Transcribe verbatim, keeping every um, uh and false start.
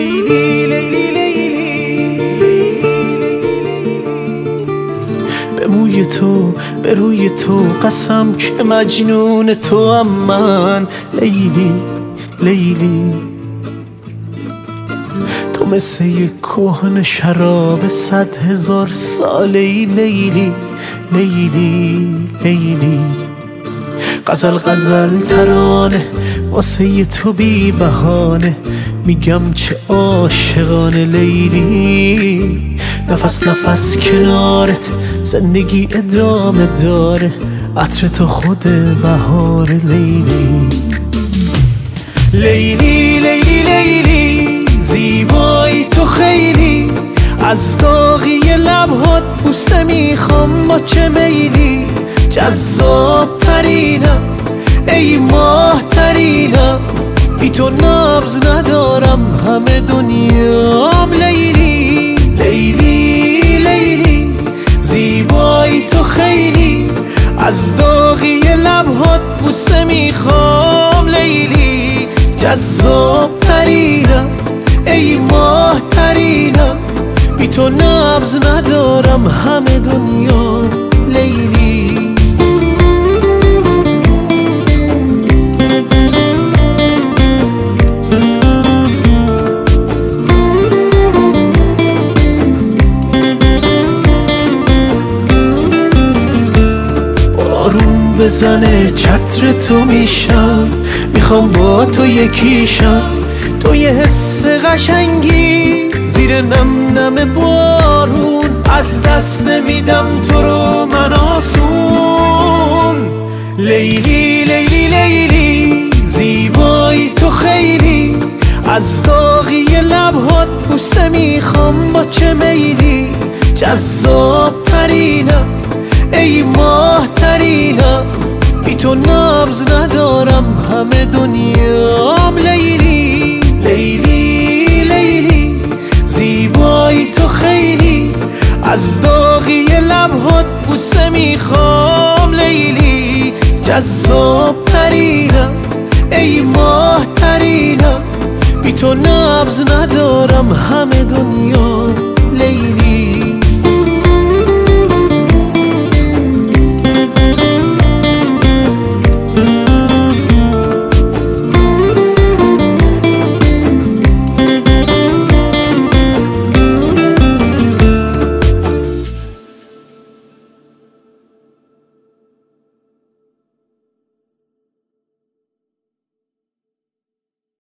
لیلی لیلی لیلی، به موی تو به روی تو قسم که مجنون تو هم من. لیلی لیلی، تو مثل یک کهن شراب صد هزار ساله ای. لیلی لیلی لیلی، غزل غزل ترانه واسه تو بی بهانه، میگم چه عاشقانه. لیلی نفس نفس کنارت زندگی ادامه داره، عطر تو خود بهاره. لیلی لیلی لیلی لیلی، زیبایی تو خیلی، از داغی لبهات بوسه میخوام با چه میلی. جذاب ترینم ای ماه ترینم، بی تو نبض ندارم همه دنیام. لیلی لیلی لیلی، زیبایی تو خیلی، از داغی لبهات بوسه میخوام. لیلی جذاب ترینم ای ماه ترینم، بی تو نبض ندارم همه دنیا. لیلی بارون بزنه چتر تو میشم، میخوام با تو یکیشم. تو یه حس قشنگی زیر نم نم بارون، از دست نمیدم تو رو من آسون. لیلی لیلی لیلی، زیبایی تو خیلی، از داغی لبهات بوسه میخوام با چه میلی. جذاب ترینم ای ماه ترینم، بی تو نبض ندارم همه دنیام. لیلی لیلی لیلی، زیبایی تو خیلی، از داغی لبهات بوسه میخوام. لیلی جذاب ترینم ای ماه ترینم، بی تو نبض ندارم همه دنیا.